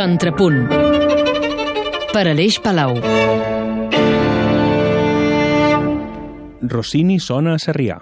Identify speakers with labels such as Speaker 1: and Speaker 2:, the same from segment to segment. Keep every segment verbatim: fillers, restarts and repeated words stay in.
Speaker 1: Contrapunt. Per Aleix Palau.
Speaker 2: Rossini sona a Sarrià.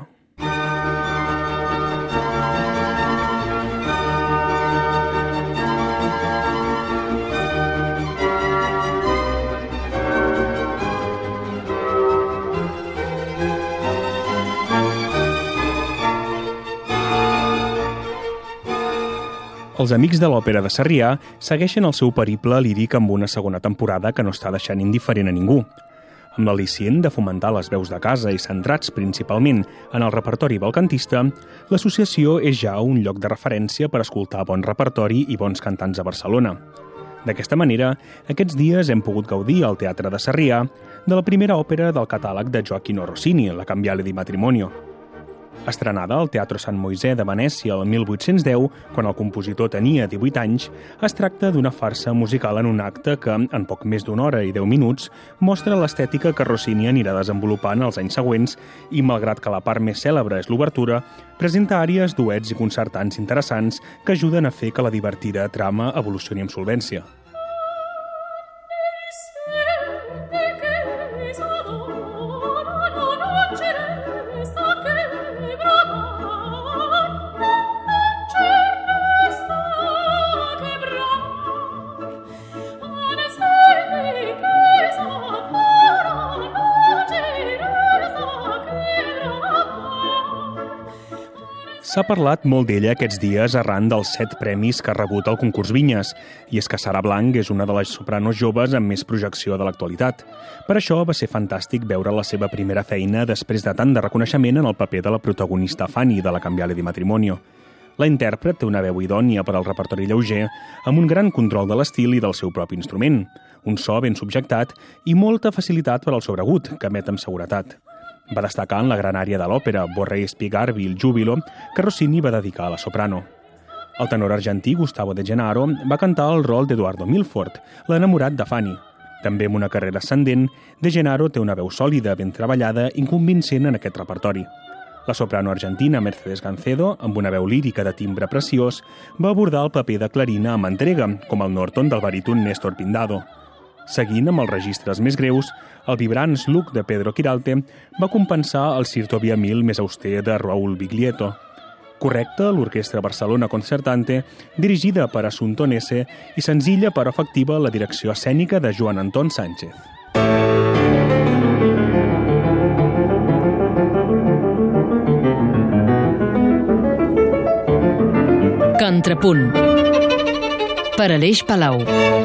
Speaker 2: Els amics de l'Òpera de Sarrià segueixen el seu periple líric amb una segona temporada que no està deixant indiferent a ningú. Amb l'al·licient de fomentar les veus de casa i centrats principalment en el repertori balcantista, l'associació és ja un lloc de referència per escoltar bon repertori i bons cantants a Barcelona. D'aquesta manera, aquests dies hem pogut gaudir al Teatre de Sarrià de la primera òpera del catàleg de Gioacchino Rossini, La Cambiale di Matrimonio. Estrenada al Teatro Sant Moisè de Venècia el mil vuit-cents deu, quan el compositor tenia divuit anys, es tracta d'una farsa musical en un acte que, en poc més d'una hora i deu minuts, mostra l'estètica que Rossini anirà desenvolupant els anys següents i, malgrat que la part més cèlebre és l'obertura, presenta àries, duets i concertants interessants que ajuden a fer que la divertida trama evolucioni amb solvència. S'ha parlat molt d'ella aquests dies arran dels set premis que ha rebut al concurs Vinyes, i és que Sara Blanc és una de les sopranos joves amb més projecció de l'actualitat. Per això va ser fantàstic veure la seva primera feina després de tant de reconeixement en el paper de la protagonista Fanny de La Cambiale di Matrimonio. La intèrpret té una veu idònia per al repertori lleuger, amb un gran control de l'estil i del seu propi instrument, un so ben subjectat i molta facilitat per al sobregut, que emet amb seguretat. Va destacar en la gran ària de l'òpera Vorrei spiegarvi il giubilo, que Rossini va dedicar a la soprano. El tenor argentí Gustavo De Gennaro va cantar el rol d'Eduardo Milford, l'enamorat de Fanny. També amb una carrera ascendent, De Gennaro té una veu sòlida, ben treballada i convincent en aquest repertori. La soprano argentina Mercedes Gancedo, amb una veu lírica de timbre preciós, va abordar el paper de Clarina amb entrega, com el Norton del baríton Néstor Pindado. Seguint amb els registres més greus, el vibrant Sluch de Pedro Quiralte va compensar el Sirto Via Mil més auster de Raúl Biglietto. Correcta, l'Orquestra Barcelona Concertante, dirigida per Assunto Nesse, i senzilla però efectiva la direcció escènica de Joan Anton Sánchez.
Speaker 1: Contrapunt. Per Aleix Palau.